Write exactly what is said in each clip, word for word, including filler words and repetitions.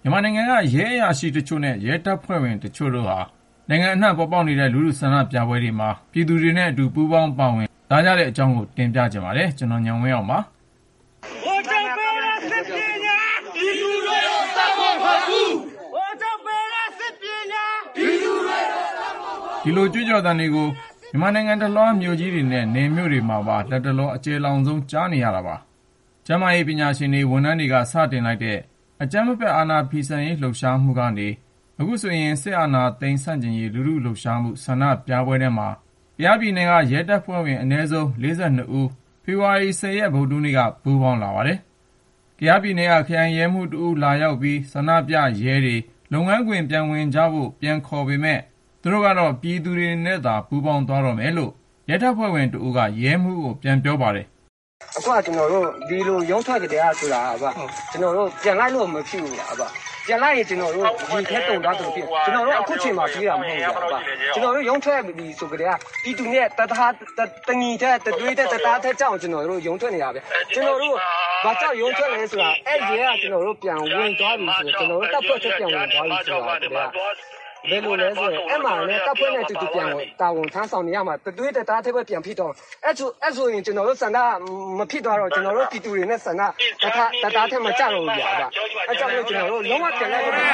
မြန်မာနိုင်ငံကရဲအရာရှိတချို့နဲ့ရဲတပ်ဖွဲ့ဝင်တချို့တို့ဟာနိုင်ငံအနှံ့ပေါ်ပေါက်နေတဲ့လူထုဆန္ဒပြပွဲတွေမှာပြည်သူတွေနဲ့အတူပူးပေါင်းပါဝင်လာကြတဲ့အကြောင်းကိုတင်ပြကြပါမယ်။ကျွန်တော်ညောင်ဝင်းအောင်ပါ။ဟိုကြောင့်ပဲစစ်ပညာဒီလူတွေတော့သတ်ဖို့မဟုတ်ဘူး။ဟိုကြောင့်ပဲစစ်ပညာဒီလူတွေတော့သတ်ဖို့မဟုတ်ဘူး။ဒီလိုကြွကြော်သံတွေကိုမြန်မာနိုင်ငံတလွှားမြို့ကြီးတွေနဲ့နယ်မြို့တွေမှာပါလက်တလောအကျယ်လောင်ဆုံးကြားနေရတာပါ။ကျန်းမာရေးပညာရှင်တွေဝန်ထမ်းတွေကစတင်လိုက်တဲ့အကြမ်းမဖက်အာဏာဖီဆန်ရေးလှုပ်ရှားမှုကနေအခုဆိုရင်စစ်အာဏာသိမ်းဆန့်ကျင်ရေးလူထုလှုပ်ရှားမှုဆန္ဒပြပွဲတွေမှာကယားပြည်နယ်ကရဲတပ်ဖွဲ့ဝင်အနည်းဆုံးလေးสิบ二ဦးဖေဖော်ဝါရီလ 十ရက်ဗုဒ္ဓဟူးနေ့ကပူးပေါင်းလာပါတယ်။ကယားပြည်နယ်ကခရိုင်ရဲမှုတဦးလာရောက်ပြီးဆန္ဒပြရဲတွေလုပ်ငန်းခွင်ပြန်ဝင်ကြဖို့ပြန်ခေါ်ပေမဲ့သူတို့ကတော့ပြည်သူတွေနဲ့သာပူးပေါင်းသွားတော့မယ်လို့ရဲတပ်ဖွဲ့ဝင်တဦးကရဲမှုကိုပြန်ပြောပါတယ်။အခုကကျွန်တော်တို့ဒီလိုရုံးထွက်ကြတဲ့အားဆိုတာကကျွန်တော်တို့ပြန်လိုက်လို့မဖြစ်ဘူးလားဗျ။ပြန်လိုက်ရင်ကျွန်တော်တို့ဒီထက်တုံသွားတယ်ဖြစ်ကျွန်တော်တို့အခုချိန်မှာပြေးတာမဟုတ်ဘူးဗျ။ကျွန်တော်တို့ရုံးထွက်ပြီဆိုကြတဲ့ပြည်သူနဲ့တသားတညီတဲ့တတွေးတဲ့တသားတဲ့ကြောင့်ကျွန်တော်တို့ရုံးထွက်နေတာဗျ။ကျွန်တော်တို့ဘာကြောင့်ရုံးထွက်လဲဆိုတာအဲ့ဒီကကျွန်တော်တို့ပြန်ဝင်သွားပြီဆိုကျွန်တော်တို့တပ်ဖွဲ့ချက်ပြန်ဝင်သွားပြီဆိုတာဗျ။ဘယ်လိုလဲဆိုရင်အဲ့မှာလည်းတပ်ဖွဲ့နဲ့တူတူပြန်ဝင်တာဝန်ထမ်းဆောင်နေရမှာတတွေးတသားတဲ့ဘက်ပြန်ဖြစ်တော့အဲ့ဆိုအဲ့ဆိုရင်ကျွန်တော်တို့စန္ဒမဖြစ်သွားတော့ကျွန်တော်တို့ပြည်သူတွေနဲ့စန္ဒတသားတသားတဲ့မကြတော့ဘူးဗျာအဲ့ကြောင့်လို့ကျွန်တော်တို့လုံးဝပြန်လိုက်တော့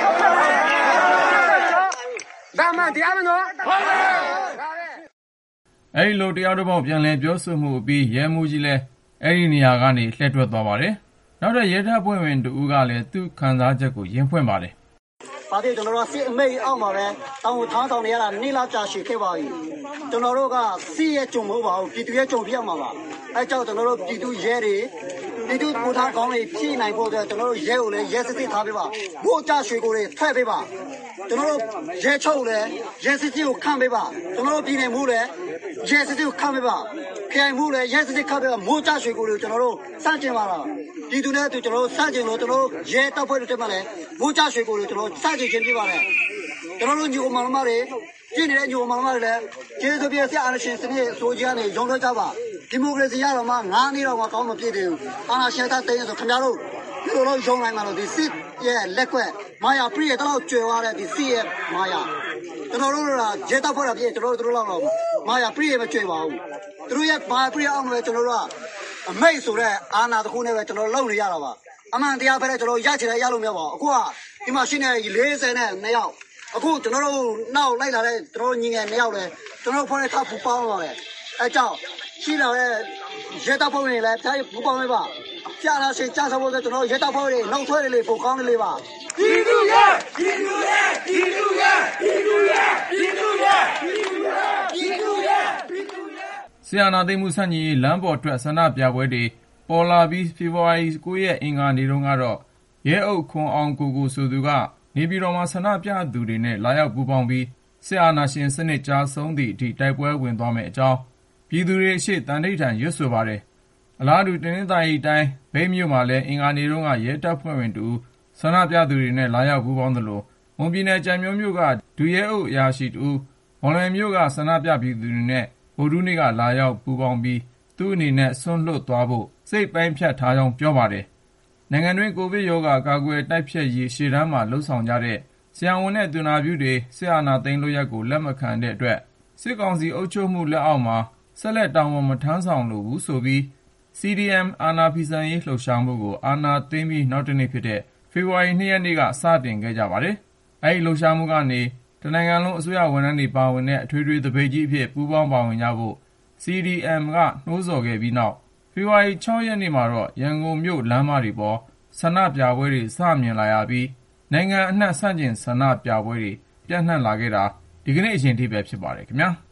ဒါမှတရားမနော်ဟုတ်ပါဘူးအဲ့ဒီလိုတရားတော်ပေါက်ပြန်လဲပြောဆိုမှုပြီးရဲမှုကြီးလဲအဲ့ဒီနေရာကနေလှည့်ထွက်သွားပါတယ်နောက်တော့ရဲတပ်ဖွဲ့ဝင်တူကလည်းသူ့ခံစားချက်ကိုရင်းဖွင့်ပါတယ်ဘာဖြစ်ကျွန်တော်တို့စစ်အမိတ်အောက်မှာပဲတောင်းထောင်းတောင်းနေရတာနေလာကြာရှည်ခဲ့ပါပြီကျွန်တော်တို့ကစစ်ရဲ့ကြုံမဟုတ်ပါဘူးပြည်သူရဲ့ကြုံပြရမှာပါအဲကြောင့်ကျွန်တော်တို့ပြည်သူရဲတွေပြည်သူပူထားကောင်းတွေဖြည့်နိုင်ဖို့အတွက်ကျွန်တော်တို့ရဲကိုလည်းရဲစစ်စစ်ထားပေးပါဘိုးကြရွှေကိုတွေထွက်ပေးပါကျွန်တော်တို့ရဲချုပ်လည်းရဲစစ်စစ်ကိုခန့်ပေးပါကျွန်တော်တို့ပြည်နယ်မှုလည်းရဲစစ်စစ်ကိုခန့်ပေးပါခရိုင်မှုလည်းရဲစစ်စစ်ခန့်ပေးပါမိုးကြရွှေကိုတွေကျွန်တော်တို့စန့်ကျင်ပါလားပြည်သူနဲ့အတူကျွန်တော်တို့စန့်ကျင်လို့ကျွန်တော်တို့ရဲတပ်ဖွဲ့တွေတက်မှလည်းမိုးကြရွှေကိုတွေကျွန်တော်စန့်ကျင်ခြင်းပြပါလေကျွန်တော်တို့ညီအမမတွေပြည်နေတဲ့ညီအမမတွေလည်းကျေးဇူးပြဆက်အာဏာရှင်စနစ်ဆိုကြနေရုံးထွက်ကြပါဒီမိုကရေစီရတော့မှငါးနှစ်တော့မှကောင်းမဖြစ်သေးဘူးအာဏာရှင်သားတင်းဆိုခင်ဗျားတို့ဒီလိုလုံးရုံးနိုင်မှာလို့ဒီစစ်ရဲ့လက်ကွက်မာယာပြည့်တော့ကျွယ်သွားတဲ့ဒီစစ်ရဲ့မာယာကျွန်တော်တို့ကရဲတပ်ဖွဲ့တာပြည်ကျွန်တော်တို့တို့လောက်တော့မာယာပြည့်မကျွယ်ပါဘူးသူတို့ရဲ့မာပြည့်အောင်လည်းကျွန်တော်တို့ကအမိတ်ဆိုတဲ့အာဏာတစ်ခုနဲ့ပဲကျွန်တော်လုပ်နေရတာပါအမှန်တရားပဲကျွန်တော်ရချင်တယ်ရလို့မရပါဘူးအခုကဒီမှာရှိနေလေးဆယ်နဲ့နှစ်ယောက်အခုကျွန်တော်တို့နောက်လိုက်လာတဲ့ကျွန်တော်ညီငယ်နှစ်ယောက်လည်းကျွန်တော်ဖွဲ့တဲ့ထပ်ပူပေါင်းပါပဲအဲကြောင့်ရှိလာတဲ့ရဲတပ်ဖွဲ့တွေလည်းဖျားပူပေါင်းပေးပါကြာလာရှင်ကြာဆောင်ဖို့ကျွန်တော်ရဲတပ်ဖွဲ့တွေနောက်ဆွဲတွေလေးပိုကောင်းနေလေးပါဒီလူရဲ့ဒီလူရဲ့ဒီလူရဲ့ဒီလူရဲ့ဒီလူရဲ့ဒီလူရဲ့ဒီလူရဲ့ဒီလူရဲ့ဆီယနာသိမှုဆန့်ကျင်ရေးလမ်းပေါ်ထွက်ဆန္ဒပြပွဲတွေပေါ်လာပြီးဖေဖော်ဝါရီလ ၉ ရက်အင်္ဂါနေ့တုန်းကတော့ရဲအုပ်ခွန်အောင်ကိုကိုဆိုသူကနေပြည်တော်မှာဆန္ဒပြသူတွေနဲ့လာရောက်ပူးပေါင်းပြီးစစ်အာဏာရှင်စနစ်ကြာဆုံးသည့်အထိတိုက်ပွဲဝင်သွားမယ့်အကြောင်းပြည်သူတွေရှေ့တန်ထိပ်ထန်ရွတ်ဆိုပါတယ်အလားတူတင်းတင်းသာရီတိုင်းဗိမ်းမြို့မှာလည်းအင်္ဂါနေ့တုန်းကရဲတပ်ဖွဲ့ဝင်တူဆန္ဒပြသူတွေနဲ့လာရောက်ပူးပေါင်းသလိုမွန်ပြည်နယ်ကြံမြို့မြို့ကဒူရဲအုပ်အရာရှိတူမော်လမြိုင်မြို့ကဆန္ဒပြပြည်သူတွေနဲ့ဗိုလ်ထူးနေ့ကလာရောက်ပူးပေါင်းပြီးသူ့အနေနဲ့ဆွန့်လွတ်သွားဖို့စိတ်ပိုင်းဖြတ်ထားကြောင်းပြောပါတယ်နိုင်ငံတွင်းကိုဗစ်ရောဂါကာကွယ်တိုက်ဖျက်ရေးရှေ့တန်းမှာလှုံ့ဆော်ကြတဲ့ဆရာဝန်နဲ့သူနာပြုတွေစစ်အာဏာသိမ်းလို့ရက်ကိုလက်မခံတဲ့အတွက်စစ်ကောင်စီအုပ်ချုပ်မှုလက်အောက်မှာဆက်လက်တောင်းဝန်မထမ်းဆောင်လို့ဘူးဆိုပြီး စီ ဒီ အမ် အာဏာဖီဆန်ရေးလှုပ်ရှားမှုကိုအာဏာသိမ်းပြီးနောက်တနေ့ဖြစ်တဲ့ဖေဖော်ဝါရီလ ၂ ရက်နေ့ကစတင်ခဲ့ကြပါတယ်အဲဒီလှုပ်ရှားမှုကနေတနိုင်ငံလုံးအစိုးရဝန်ထမ်းတွေပါဝင်တဲ့အထွေထွေသပိတ်ကြီးအဖြစ်ပူးပေါင်းပါဝင်ကြဖို့ စီ ဒီ အမ် ကနှိုးဆော်ခဲ့ပြီးနောက်ဖေဖော်ဝါရီလ ၆ ရက်နေ့မှာတော့ရန်ကုန်မြို့လမ်းမတွေပေါ်ဆန္ဒပြပွဲတွေစမြင်လာရပြီးနိုင်ငံအနှံ့ဆန့်ကျင်ဆန္ဒပြပွဲတွေပြန့်နှံ့လာခဲ့တာဒီကနေ့အချိန်ထိပဲဖြစ်ပါတယ်ခင်ဗျာ။